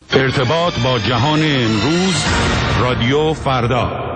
ارتباط با جهان امروز، رادیو فردا.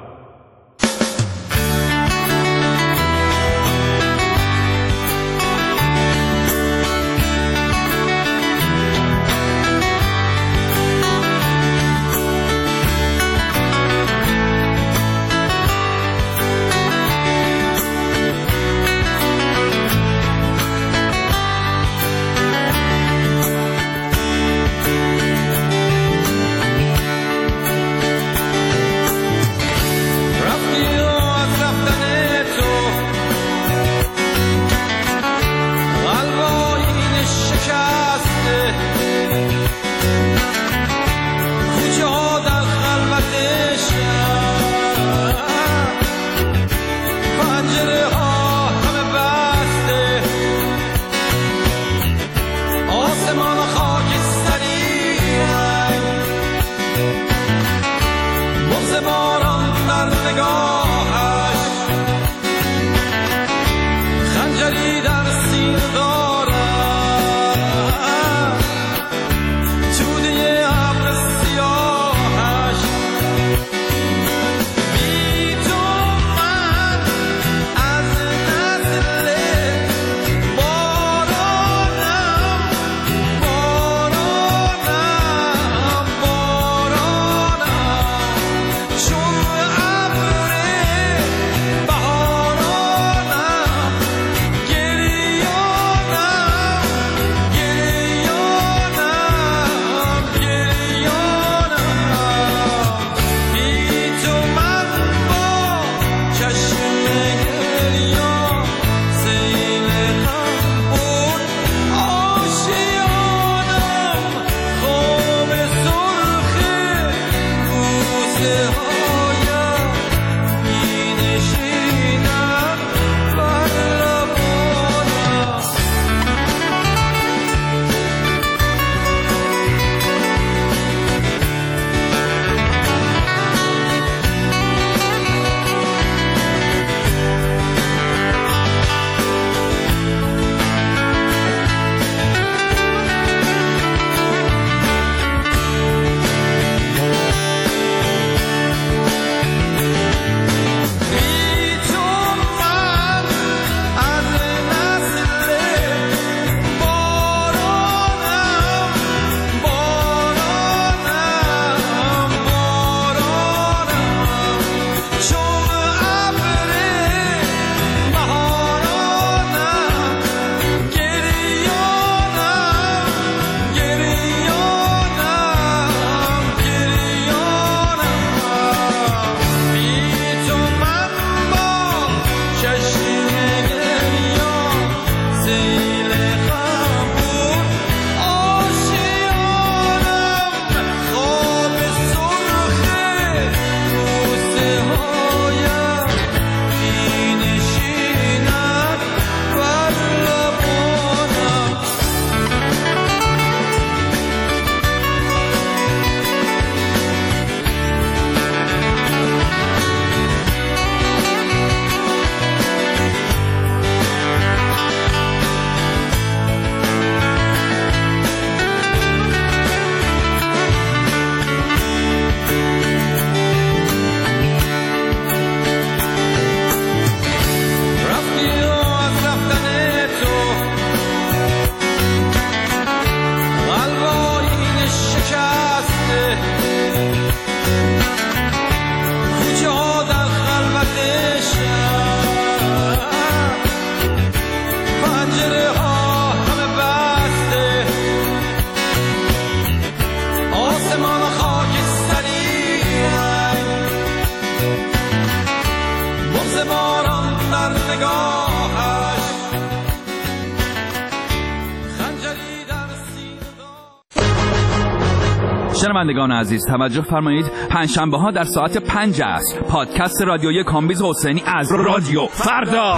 شنوندگان عزیز توجه فرمایید، پنجشنبه ها در ساعت 5 عصر پادکست رادیویی کامبیز حسینی از رادیو فردا.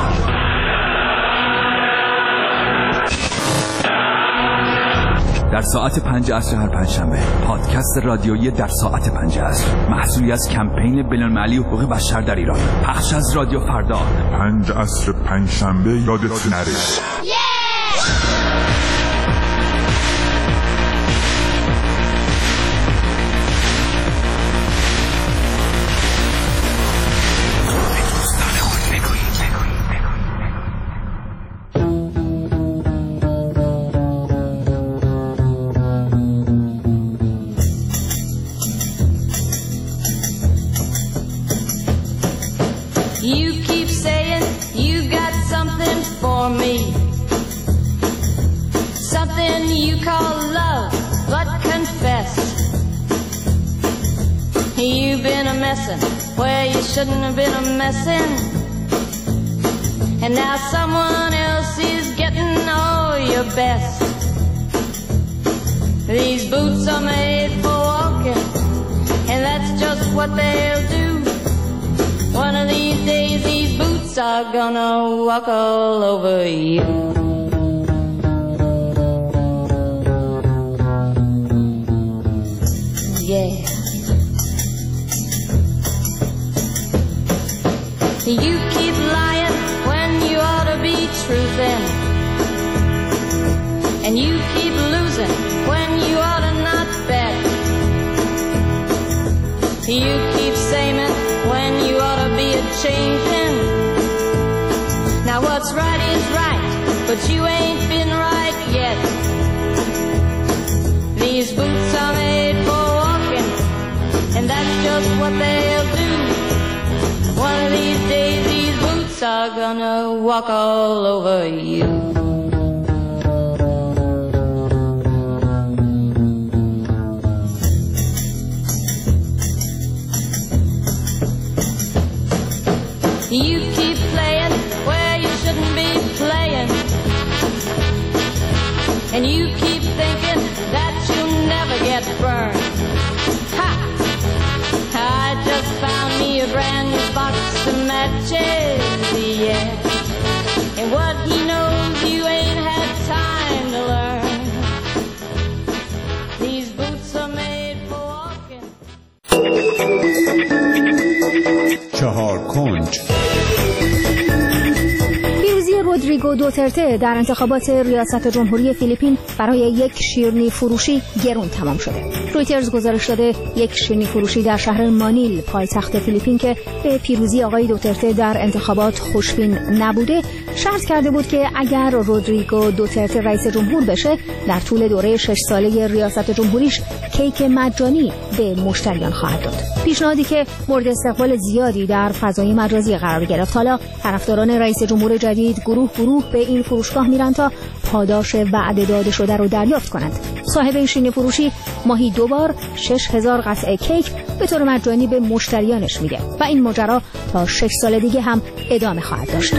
در ساعت 5 عصر هر پنجشنبه پادکست رادیویی در ساعت 5 عصر، محصولی از کمپین بین‌المللی حقوق بشر در ایران، پخش از رادیو فردا. 5 عصر پنجشنبه یادت نره. messing where you shouldn't have been a messing. And now someone else is getting all your best. These boots are made for walking, and that's just what they'll do. One of these days these boots are gonna walk all over you. Yeah. You keep lying when you ought to be truthing, and you keep losing when you ought to not bet. You keep saying when you ought to be a changing. Now what's right is right, but you ain't been right yet. These boots are made for walking, and that's just what they'll do. One of these days these boots are gonna walk all over you. You keep playing where you shouldn't be playing, and you keep thinking that you'll never get burned. Ha! I just found me a brand new box of matches, yeah. And what he knows you ain't had time to learn. These boots are made for walking. چهار کنج. پیروزی رودریگو دوترته در انتخابات ریاست جمهوری فیلیپین برای یک شیرینی فروشی گرون تمام شده. رویترز گزارش داده یک شیرینی فروشی در شهر مانیل پایتخت فیلیپین که به پیروزی آقای دوترته در انتخابات خوشبین نبوده شرط کرده بود که اگر رودریگو دوترته رئیس جمهور بشه در طول دوره 6 ساله ریاست جمهوریش کیک مجانی به مشتریان خواهد داد. پیشنهادی که مورد استقبال زیادی در فضای مجازی قرار گرفت. حالا طرفداران رئیس جمهور جدید گروه به این فروشگاه میرن تا پاداش وعده داده شده رو دریافت کنند. صاحب این شیرینی فروشی ماهی 2 بار 6000 قطعه کیک به طور مجانی به مشتریانش میده و این ماجرا تا 6 سال دیگه هم ادامه خواهد داشت.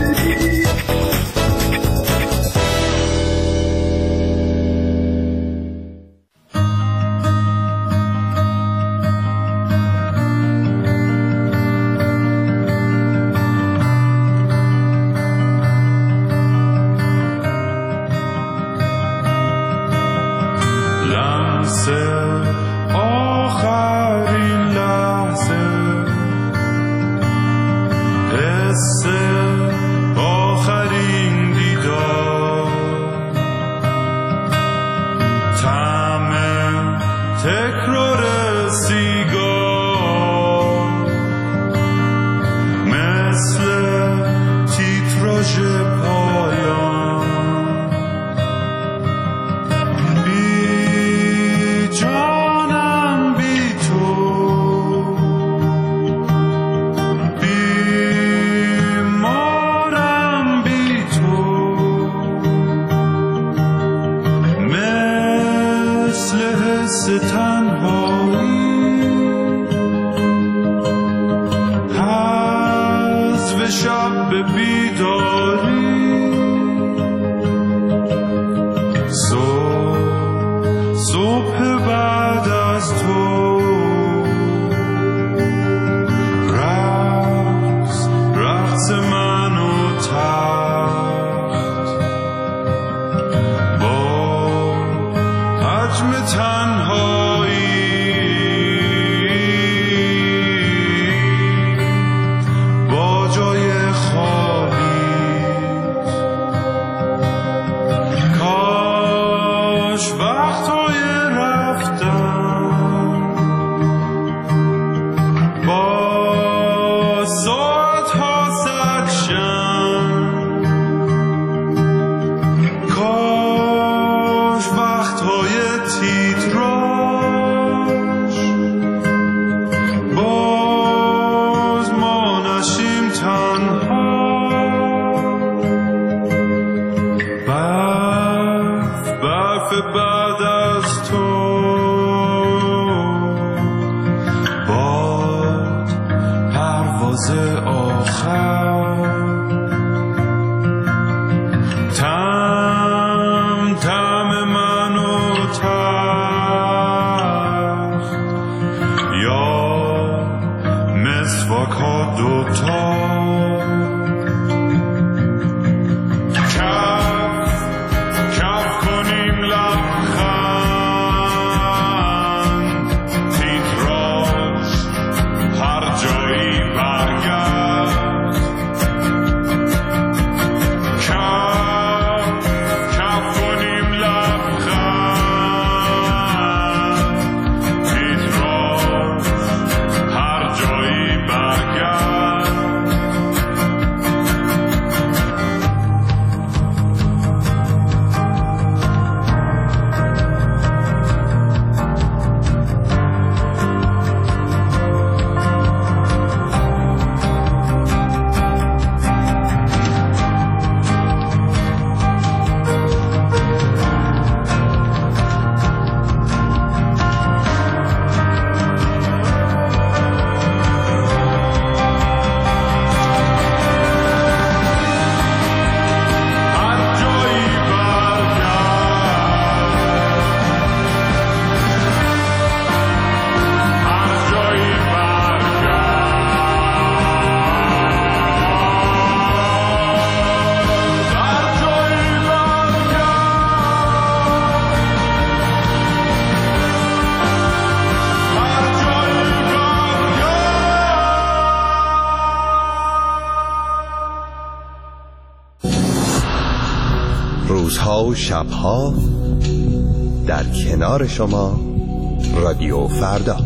و شبها در کنار شما رادیو فردا.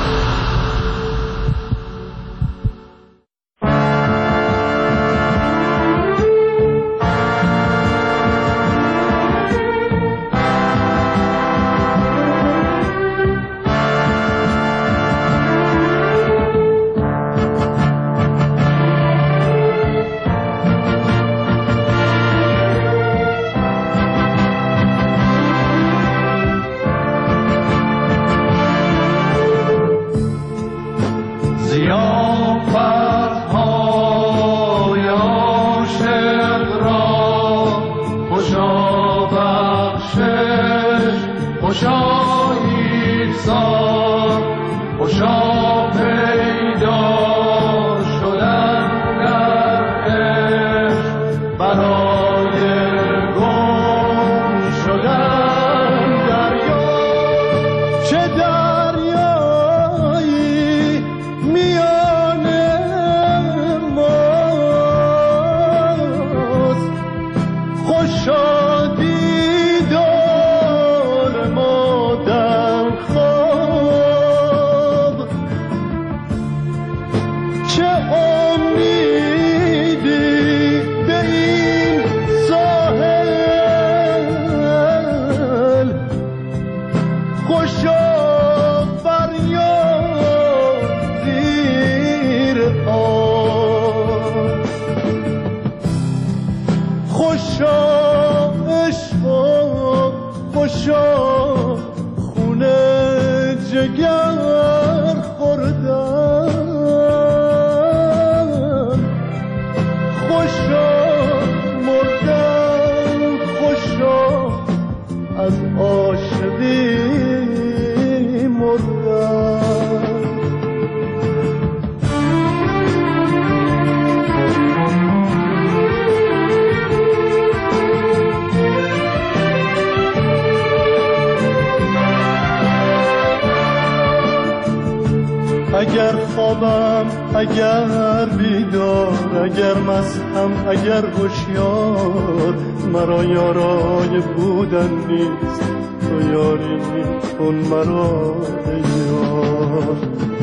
اگر خوابم، اگر بیدار، اگر مستم، اگر هوشیار، مرا یارای بودن نیست، تو یاری کن مرا ای یار.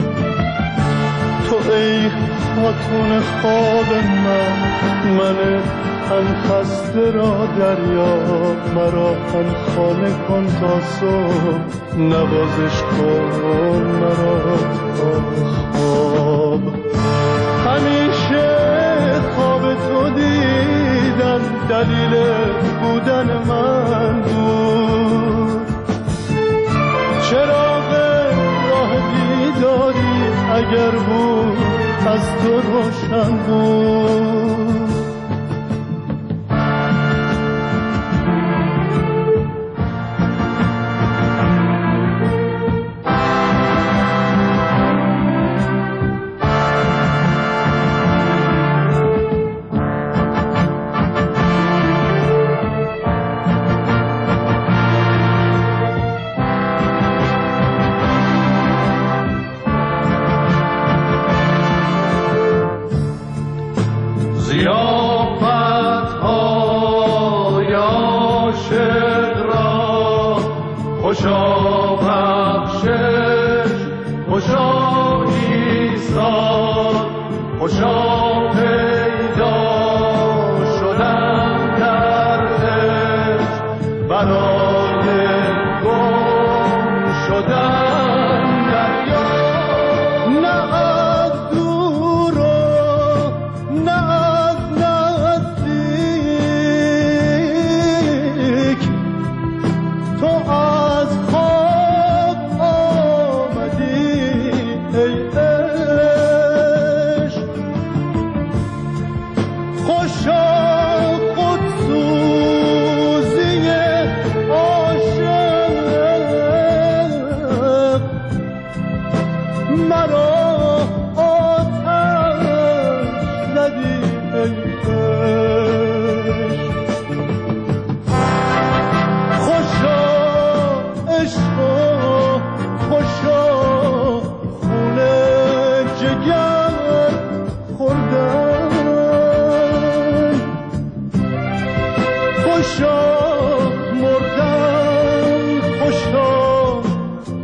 تو ای خاتون خواب من تن خسته را دریا، مرا تن خانه کن تا صبح، نوازش کن مرا تا خواب. همیشه خواب تو دیدم، دلیل بودن من بود. چراغ راه بیداری اگر بود از تو روشن بود.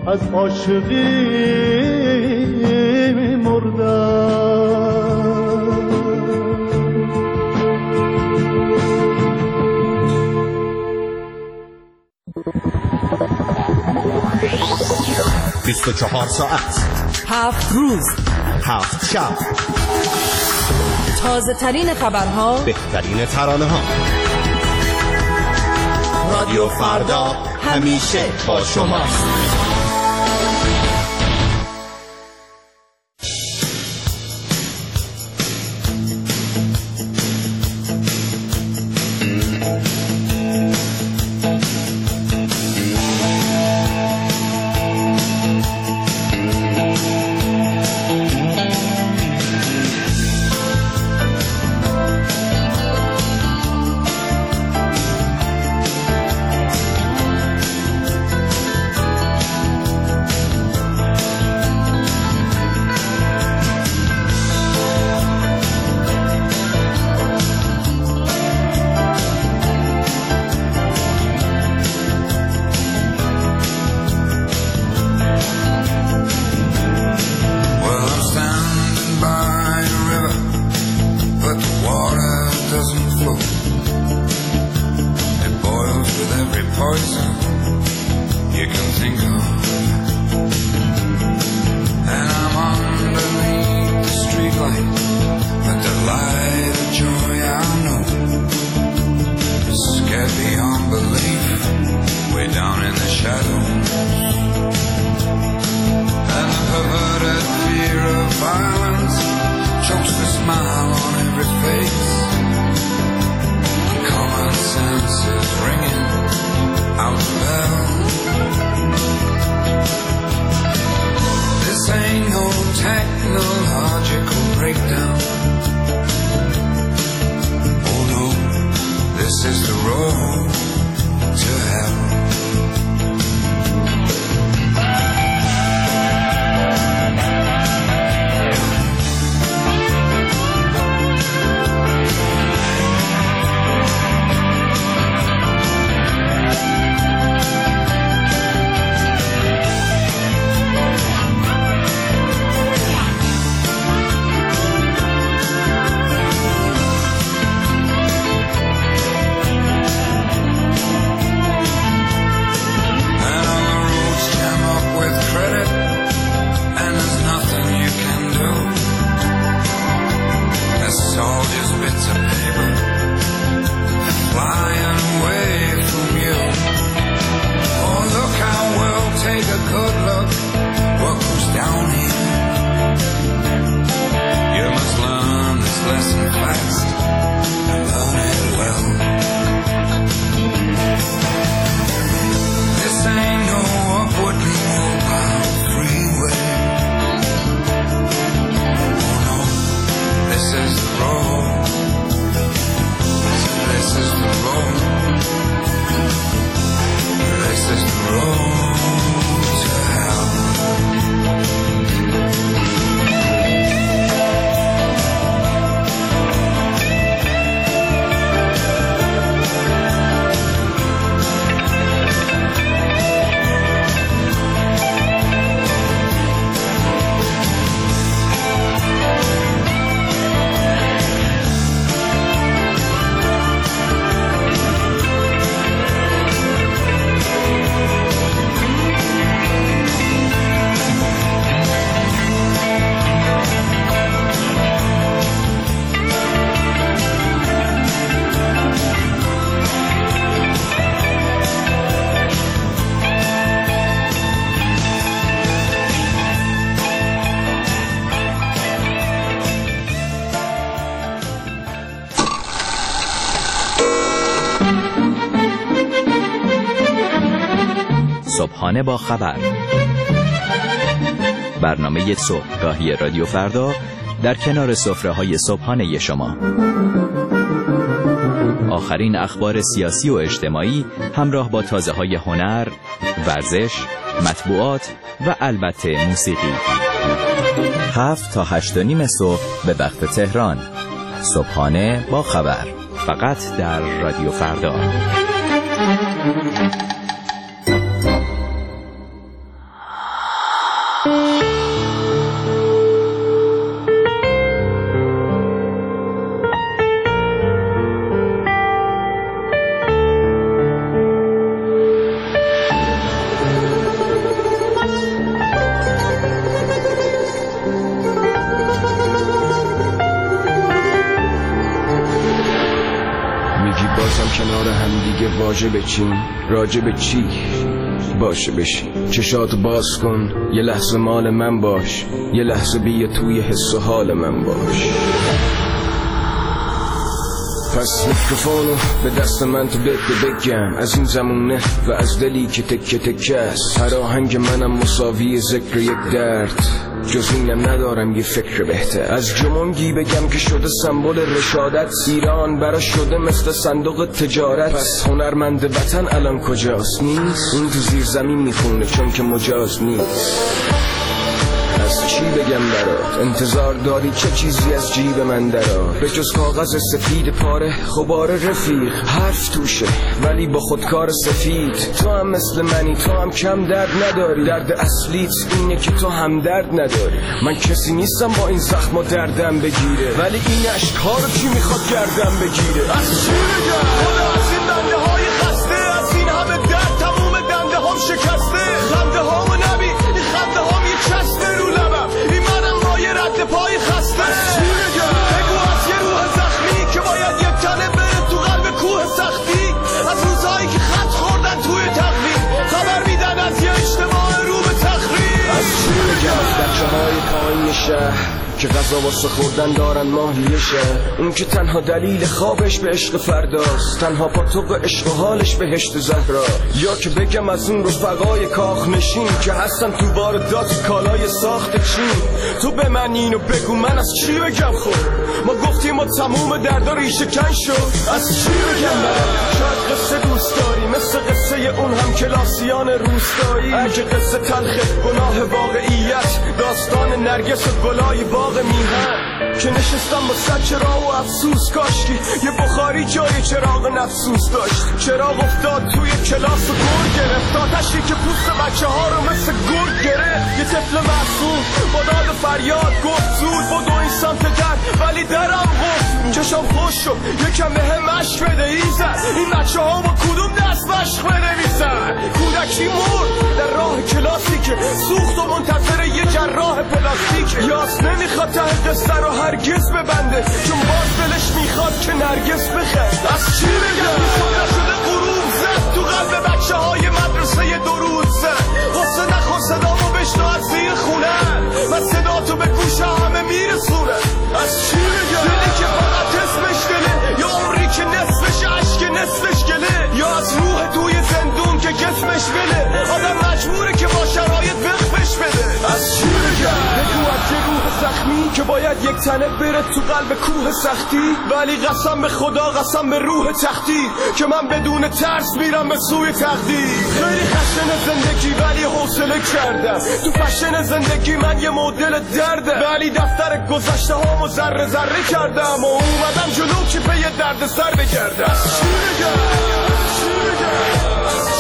از عاشقی مردم. 24 ساعت 7 روز 7 شب، تازه ترین خبرها، بهترین ترانه ها. رادیو فردا همیشه با شماست. صبحانه با خبر، برنامه صبحگاهی رادیو فردا در کنار سفره‌های صبحانه شما. آخرین اخبار سیاسی و اجتماعی همراه با تازه‌های هنر، ورزش، مطبوعات و البته موسیقی. 7 تا 8:30 صبح به وقت تهران. صبحانه با خبر، فقط در رادیو فردا. کنار هم دیگه واژه بچین، راجع به چی باشه بشین. چشاتو باز کن، یه لحظه مال من باش، یه لحظه بیا توی حس و حال من باش. پس میکروفونو به دست من تو بگم از این زمونه و از دلی که تکه تکه است. هر آهنگ منم مساوی ذکر یک درد، جز اینم ندارم یه فکر بهتر. از جمونگی بگم که شده سمبل رشادت، ایران برا شده مثل صندوق تجارت. پس هنرمند وطن الان کجاست؟ نیست. اون تو زیر زمین میخونه چون که مجاز نیست. از چی بگم برات؟ انتظار داری چه چیزی از جیب من درار؟ به جز کاغذ سفید پاره غبار رفیق، حرف توشه ولی با خودکار سفید. تو هم مثل منی، تو هم کم درد نداری. درد اصلیت اینه که تو هم درد نداری. من کسی نیستم با این زخم و دردم بگیره، ولی این عشق‌ها رو کی میخواد گردم بگیره؟ از چی بگم؟ خدا از این دنده های خسته، از این همه درد تموم دنده هم شکسته. خنده هامو نبین، این خنده هام یه چسته رو لبم، این منم با یه رد پای خسته. از چی بگم؟ بگو از یه روح زخمی که باید یک تنه بره تو قلب کوه سختی. از روزهایی که خط خوردن توی تقویم، خبر میدن از یه اجتماع رو به تخریب. از چی بگم؟ بچه های پایین شهر که غذا واسه خوردن دارن ماهیشه، اون که تنها دلیل خوابش به عشق فرداست، تنها پاتوق عشق و حالش بهشت زهرا. یا که بگم از اون رفقای کاخ نشین که هستن تو واردات کالای ساخت چین. تو به من اینو بگو من از چی بگم؟ خب ما گفتیم ما تموم دردا ریشه کن شد. از چی بگم برم؟ شاید قصه دوست داری مثل قصه اون هم کلاسیان روستایی. اگه قصه تلخه گناه واقعیت، داستان نرگس و گلای میهن که نشستم با صد چراغ و افسوس. کاشکی یه بخاری جای چراغ نفسوس داشت. چراغ افتاد توی کلاس و گل گرفت، آتشی که پوست بچه ها رو مثل گل گرفت. یه طفل معصوم با داد فریاد گفت زود بدو این سمت در، ولی درم گفت. چشم خوش شد یکم به هم مشق بده ایزد، این بچه ها با کدوم دست مشق بنویسن؟ کودکی مرد در راه کلاسی که سوخت و منتظر یه جراح پلاستیک. یاس نمیخواد ته قصه رو هرگز ببنده، چون باز دلش میخواد که نرگس بخند. از چی بگم؟ صدا شده غروب زد تو قلب بچه های مدرسه درود زد. غصه نخور صدامو بشنو از زیر خونه، من صدا تو به گوش همه میرسونه. از چی بگم؟ دلی که فقط اسمش دله، یا عمری که نصفش عشق نصفش گله، یا از روح توی زندون که جسمش بله. آدم مجبوره که با شرایط وقفش بده. از چی بگم؟ بگو از یه روح زخمی که باید یک تنه بره تو قلب کوه سختی، ولی قسم به خدا قسم به روح تختی که من بدون ترس میرم به سوی تقدیر. خیلی خشن زندگی ولی حوصله کردم، تو فشن زندگی من یه مدل درده، ولی دفتر گذشته هامو ذره ذره کردم و اومدم جلو که به یه درد سر بگردم. چی بگم؟ چی بگم؟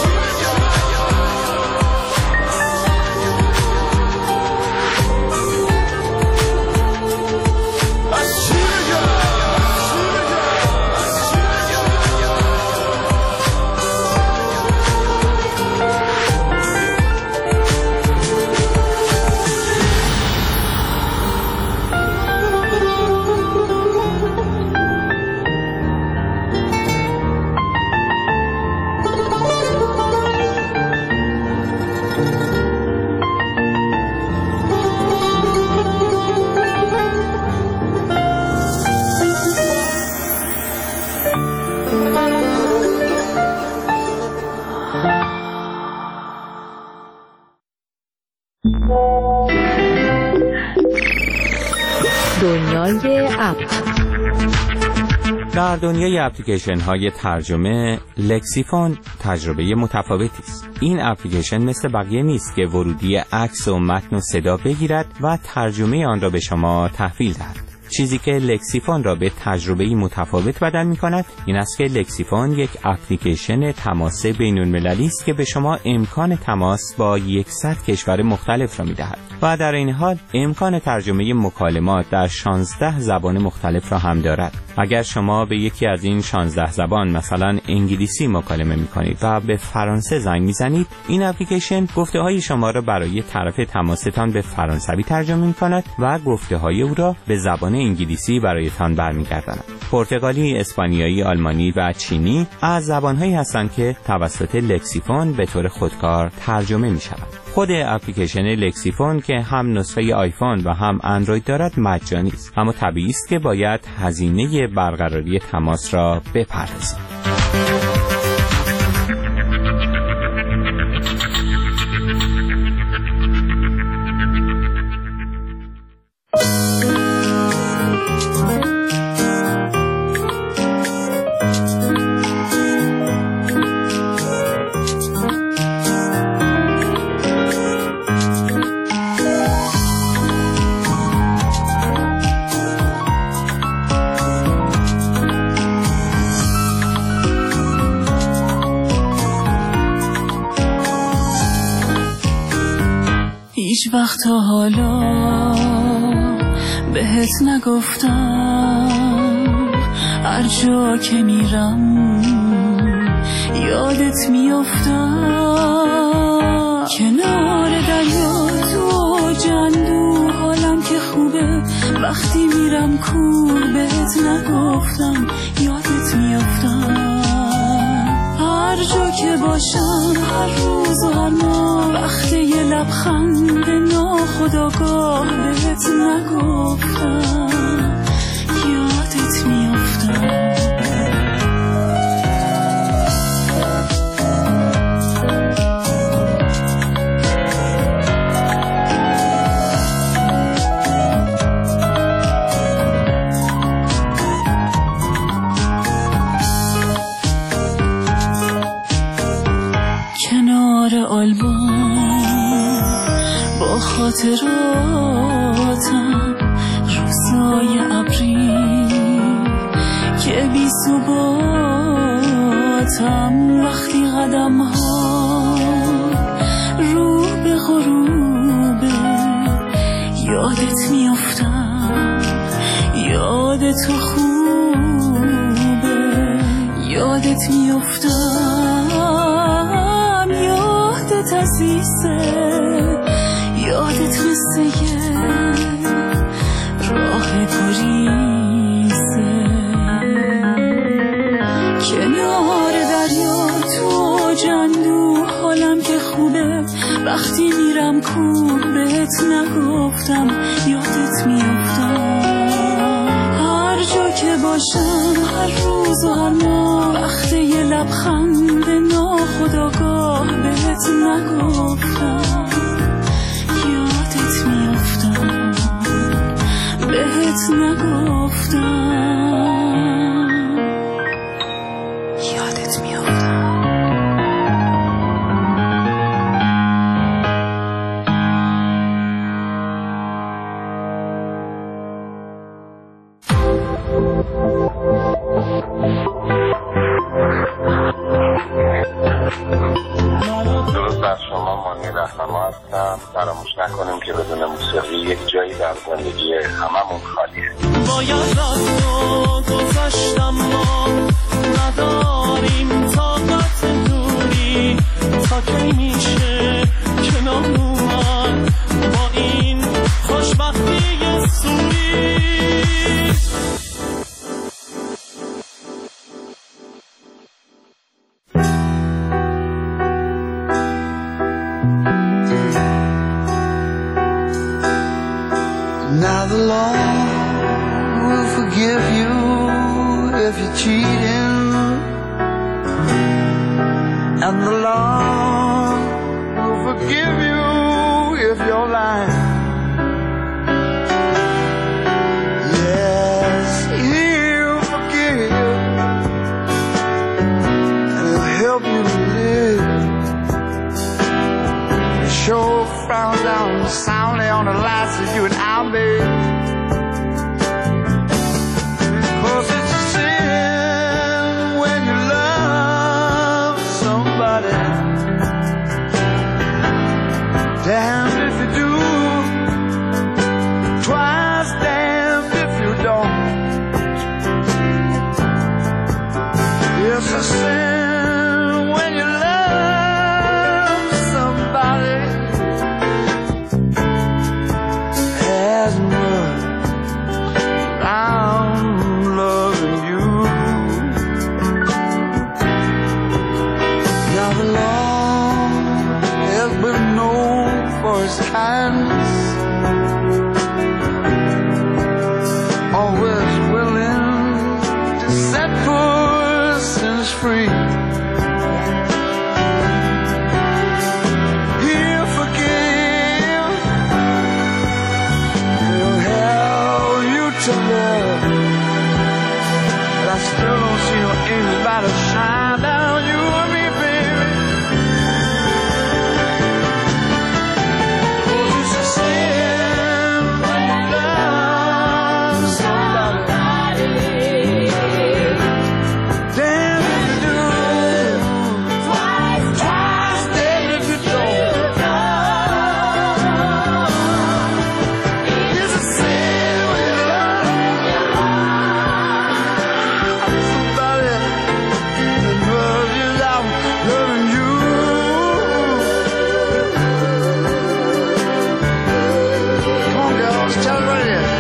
دنیای اپ. در دنیای اپلیکیشن های ترجمه، لکسیفون تجربه متفاوتی است. این اپلیکیشن مثل بقیه نیست که ورودی عکس و متن و صدا بگیرد و ترجمه آن را به شما تحویل دهد. چیزی که لکسیفون را به تجربه متفاوت بدل می‌کند این است که لکسیفون یک اپلیکیشن تماس بین‌المللی است که به شما امکان تماس با 100 کشور مختلف را می‌دهد و در این حال امکان ترجمه مکالمات در 16 زبان مختلف را هم دارد. اگر شما به یکی از این 16 زبان مثلا انگلیسی مکالمه می‌کنید و به فرانسه زنگ می‌زنید، این اپلیکیشن گفته‌های شما را برای طرف تماستان به فرانسوی ترجمه می‌کند و گفته‌های او را به زبان انگلیسی برایتان برمیگرداند. پرتغالی، اسپانیایی، آلمانی و چینی از زبان‌هایی هستند که توسط لکسیفون به طور خودکار ترجمه می‌شوند. خود اپلیکیشن لکسیفون که هم نسخه آیفون و هم اندروید دارد مجانی است، اما طبیعی است که باید هزینه برقراری تماس را بپردازید. هیچ وقت تا حالا بهت نگفتم، هر جا که میرم یادت میافتم. کنار دریا تو جندو حالم که خوبه، وقتی میرم کور بهت نگفتم یادت میافتم. هر جا که باشم هر روز و هر ماه، وقتی یه لبخند ناخودآگاه بهت نگفتم یادت میافتم. کنار آلبوم با خاطراتم، روزای ابری که بی ثباتم، وقتی قدم ها رو به غروبه یادت میافتم. یاد تو خوبه یادت میافتم. یادت عزیزه یادت مثل یه راه گریزه. کنار دریا تو جندو حالم که خوبه، وقتی میرم کور بهت نگفتم یادت میافتم. هر جا که باشم هر روز و هر ماه، وقتی یه لبخند ناخودآگاه بهت نگفتم یادت میافتم. بهت نگفتم یادت میافتم. درود بر شما، مانی رهنما هستم. فراموش نکنیم که بدون موسیقی یک جایی در زندگی هممون خالیه. باید راستو گذاشتم، ما نداریم طاقت دوری، تا کی میشه کنار اومد با این خوشبختی سوری. Now the law will forgive you if you're cheating, and the law will forgive you if you're lying. Yes, he'll forgive you, and he'll help you to live. He sure frowns down soundly on the lies that you and I made. damned if you do, twice damned if you don't. It's a sin when you love somebody as much I'm loving you. Now the Lord has been known for his kindness, always willing to set persons free. He'll forgive, he'll help you to love, but I still don't see no angels about to shine down you and me, baby. Oh, it's a sin when you love somebody. Damn if you do, twice damn if you don't. It's a sin when you love somebody that loves you, I'm loving you. Come on, girls, tell it right here.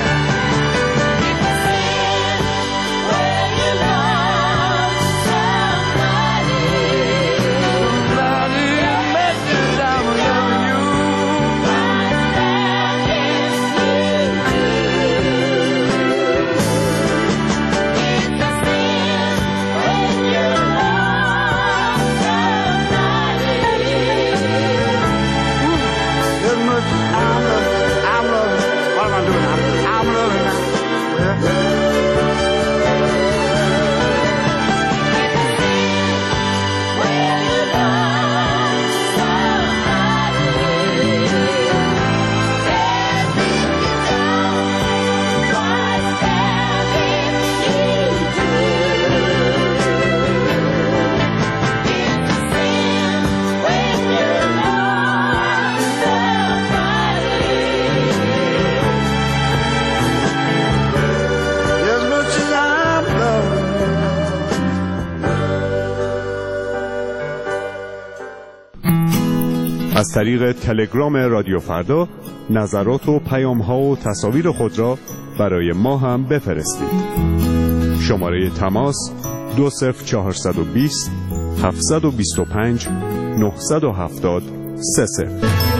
از طریق تلگرام رادیو فردا نظرات و پیام‌ها و تصاویر خود را برای ما هم بفرستید. شماره تماس 20420 725 970 30.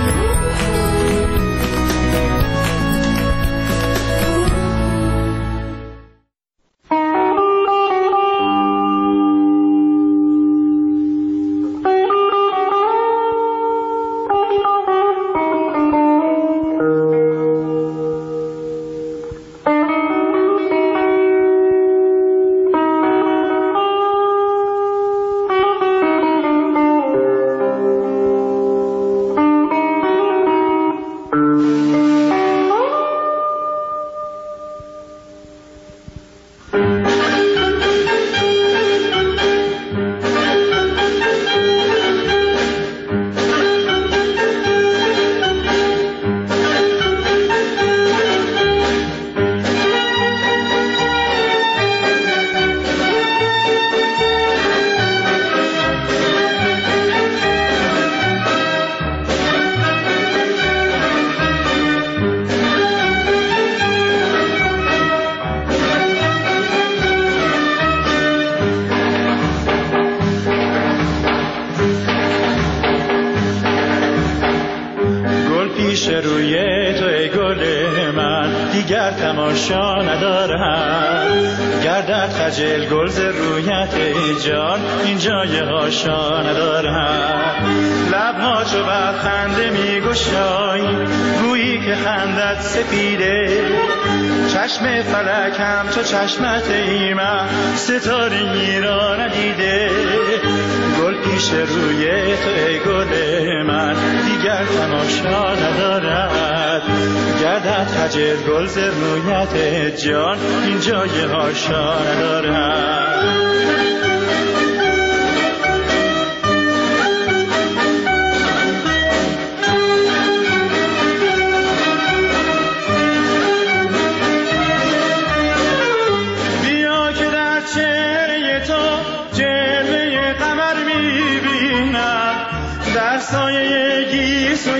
دیگر تماشا ندارم، گردد خجل گل ز رویت جان، این جای هاشا ندارم. لبها چو بر خنده می گشایی، گویی که خندت سپیده، چشم فلکم تو چشمت ایمن، ستاره‌ای را ندیده. گل پیش روی تو ای گل من، دیگر تماشا ندارد، گردد خجل گل ز رویت جان، این جای هاشا ندارد.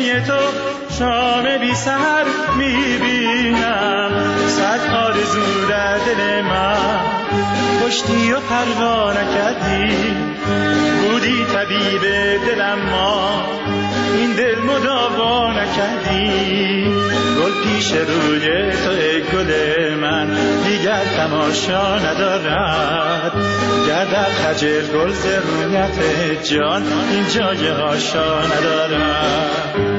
تو شام بی سحر میبینم، صد آرزو در دل من کشتی و پروا نکردی، بودی طبیب دلم ما این دل مداوا نکردی. گل پیش روی تو ای گل من دیگر تماشا ندارد، گردد خجل گل ز رویت جان این جای هاشا ندارد.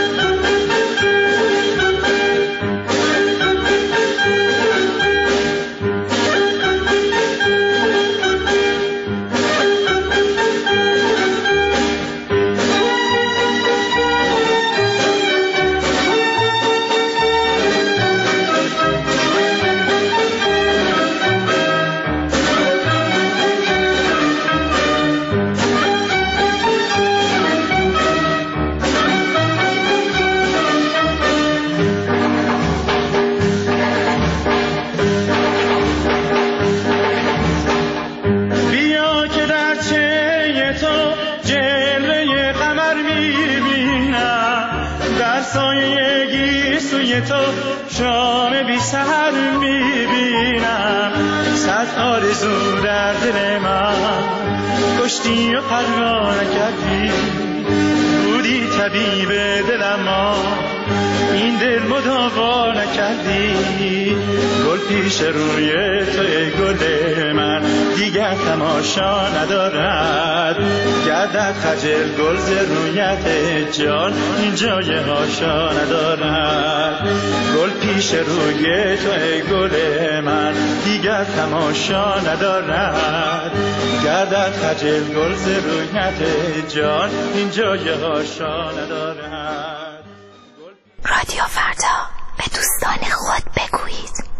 تو شام بی سحر میبینم، صد آرزو در دل من کشتی و پروا نکردی، بودی طبیب دلم ما این دل مداوا نکردی. گل پیش روی تو ای گل من دیگر تماشا ندارد، گردد خجل گل ز رویت جان این جای هاشا ندارد. گل پیش روی تو ای گل من دیگر تماشا ندارد، گردد خجل گل ز رویت جان این جای هاشا ندارد. رادیو فردا، به دوستان خود بگویید.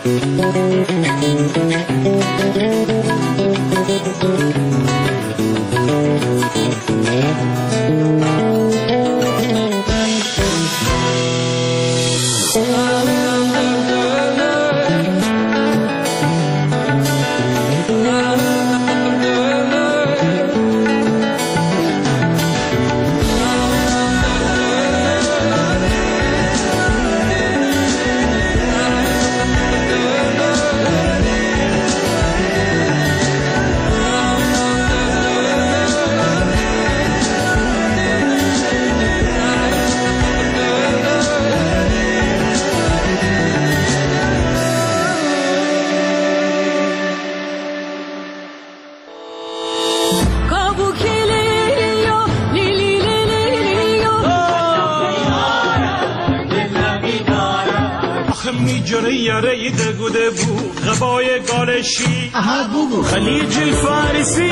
میجره یاره دگوده بو غبای گالشی خلیج الفارسی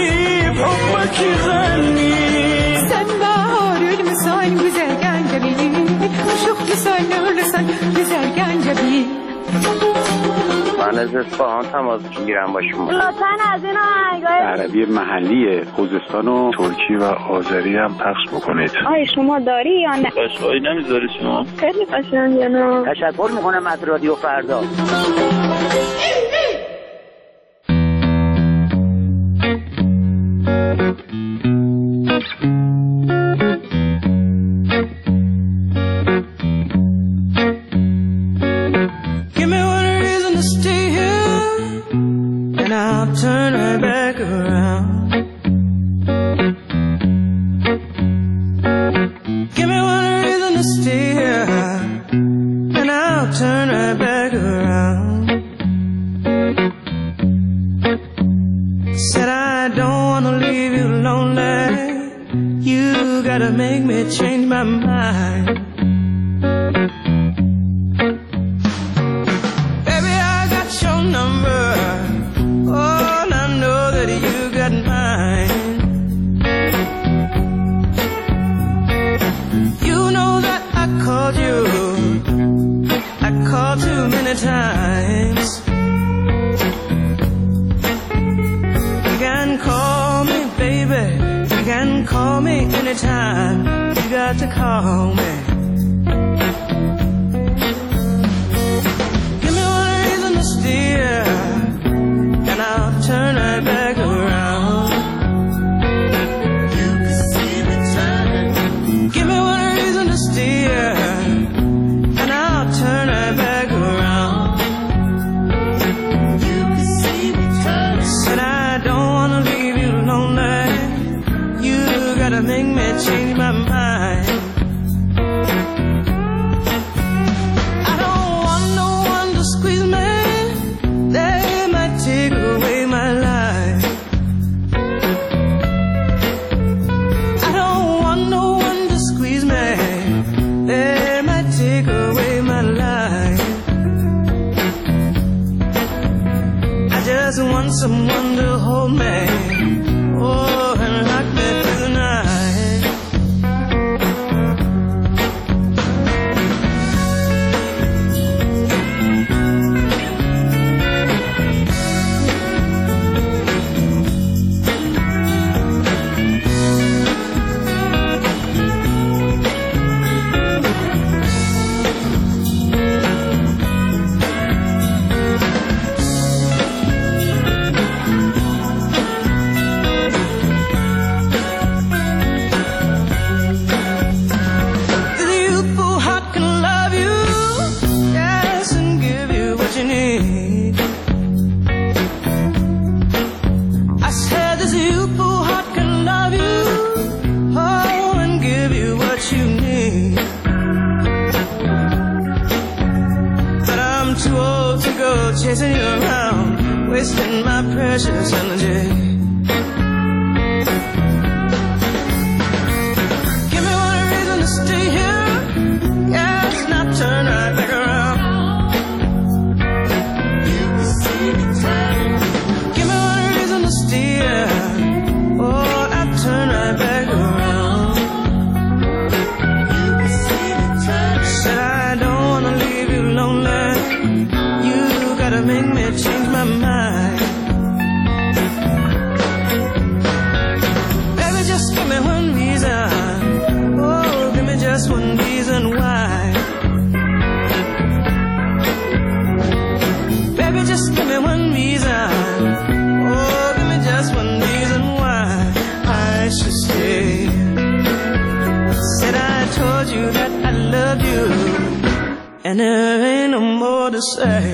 بحبك غني سنبار المسان güzel جبي وشوق لسان ولسان güzel جبي من از اصفهان تماس میگیرم با شما. لطفاً از این آهنگای عربی محلی خوزستان و ترکی و آذری هم پخش بکنید. آیا شما داری یا نه؟ قشقایی نمیذاری شما؟ خیلی قشنگه نه. تشکر میکنم از رادیو فردا. You make me change my mind. Baby, just give me one reason. Oh, give me just one reason why. Baby, just give me one reason. Oh, give me just one reason why I should stay. Said I told you that I love you, and there ain't no more to say.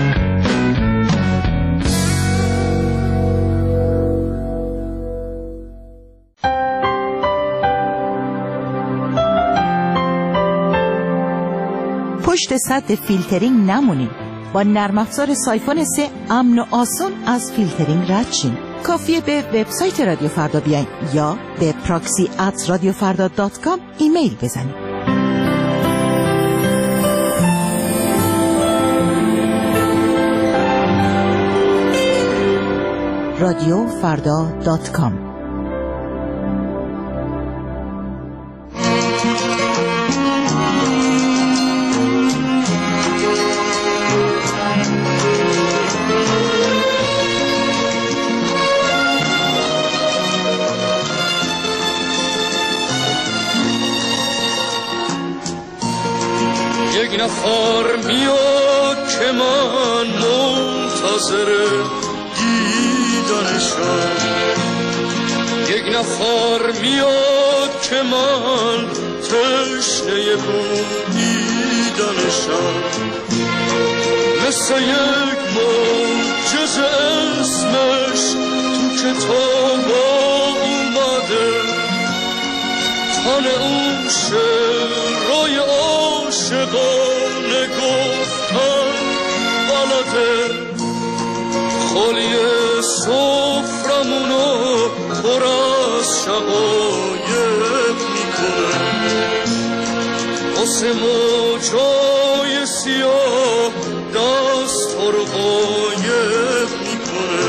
پشت سد فیلترینگ نمونید. با نرم افزار سایفون 3 امن و آسان از فیلترینگ رد شین. کافیه به وبسایت رادیو فردا بیاین یا به proxy@radiofarda.com ایمیل بزنید. radiofarda.com. یک نفر میاد که من منتظر دیدنشم، یک نفر میاد که من تشنه بودیدنشم، مثل یک معجزه اسمش تو کتاب اومده، تن اون شعرهای عاشقانه گفتن بلده، خالی سفرمونو پر از شقایق میکنه، واسه موجای سیاه دست رو قایق میکنه،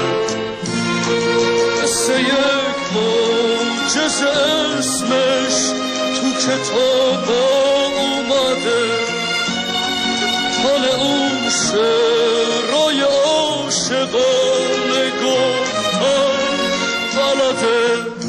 مثل یک معجزه اسمش تو کتاب اومده، حال اون شعرهای عاشقانه گفتن بلده.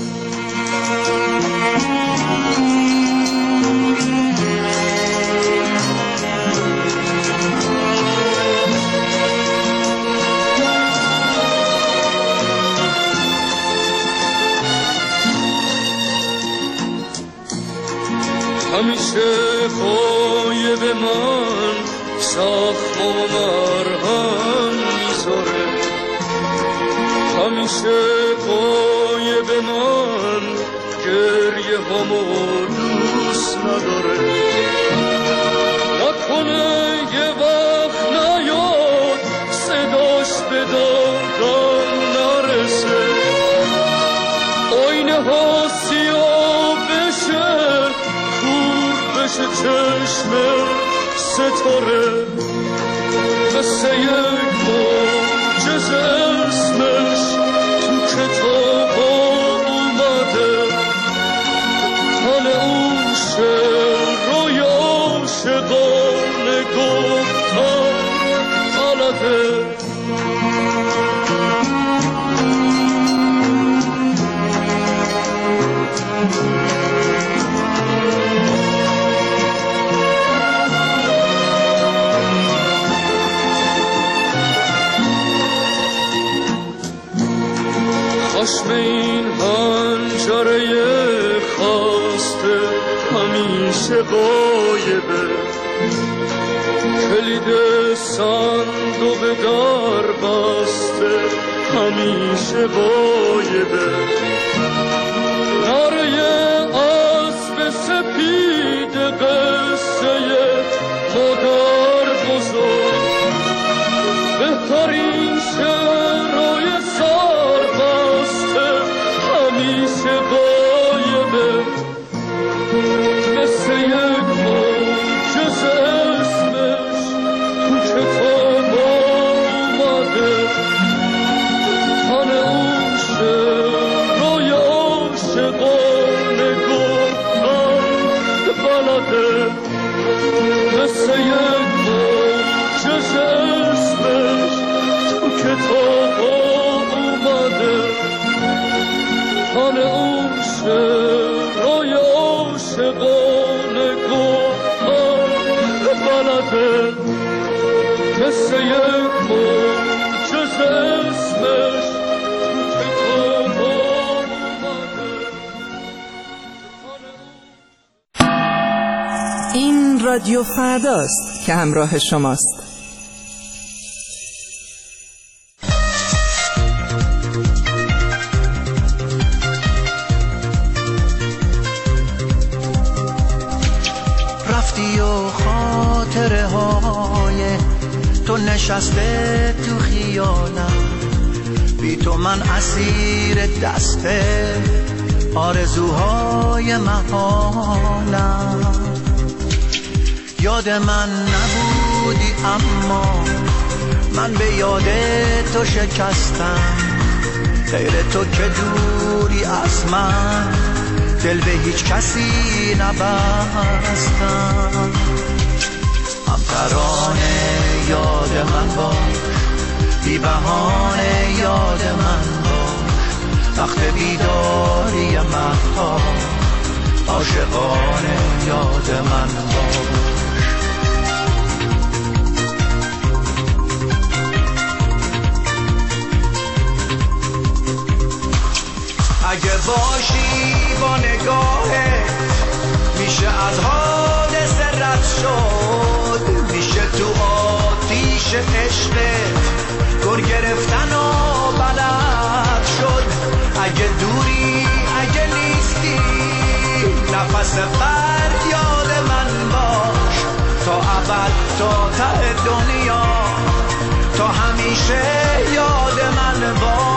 همیشه غایب من زخم و مرهم میذاره، همیشه غایب من گریه همو دوست نداره، نکنه یه وقت نیاد صداش به دادم نرسه، آینه ها سیاه بشه چشم ستاره، مثل یک معجزه اسمش تو کتاب اومده، حال اون شعرهای عاشقانه گفتن بلده. خشم این پنجره خاسته همیشه غایبه، کلید صندوق در بسته همیشه غایبه، نره اسب سپید قصه مادر بزرگ، بهترین شعرهای همیشه غایبه، مثل یک معجزه اسمش تو کتاب اومده، تن اون شعرهای عاشقانه گفتن قصه منچه اسمش این رادیو فرداست که همراه شماست. رفتی و خاطره های تو نشسته تو خیالم، بی تو من اسیر دست آرزوهای محالم. یاد من نبودی اما من به یاد تو شکستم، غیر تو که دوری از من دل به هیچ کسی نبستم. هم ترانه یاد من باش، بی بهانه یاد من باش، وقت بیداری مهتاب عاشقانه یاد من باش. اگه باشی با نگاهت میشه از حادثه رد شد، میشه تو آتیش عشقت گر گرفتن و بلد شد. اگه دوری اگه نیستی نفس فریاد من باش، تا ابد تا ته دنیا تا همیشه یاد من باش.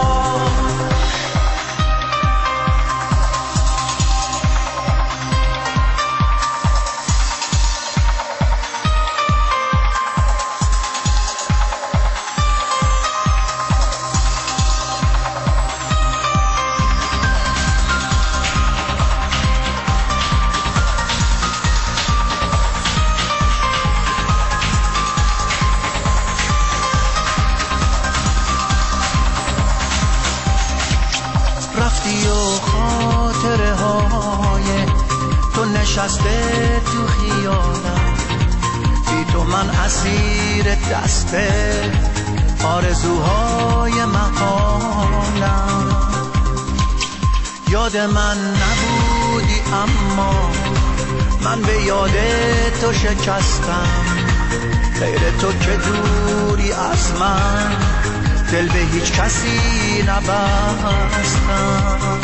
نشسته تو خیالم، بی تو من اسیر دست آرزوهای محالم. یاد من نبودی اما من به یاد تو شکستم، غیر تو که دوری از من دل به هیچ کسی نبستم.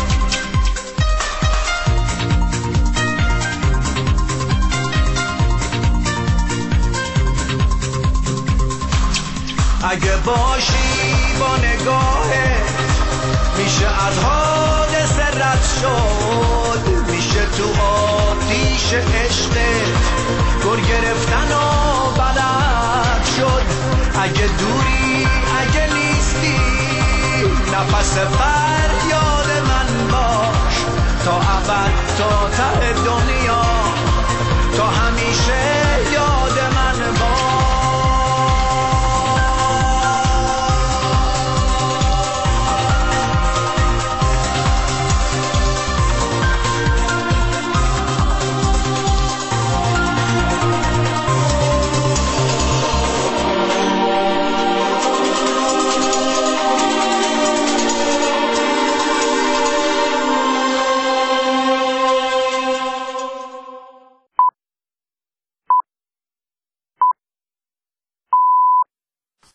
اگه باشی با نگاهت میشه از حادثه رد شد، میشه تو آتیش عشقت گر گرفتن و بلد شد. اگه دوری اگه نیستی نفس فریاد من باش، تا ابد تا ته دنیا تا همیشه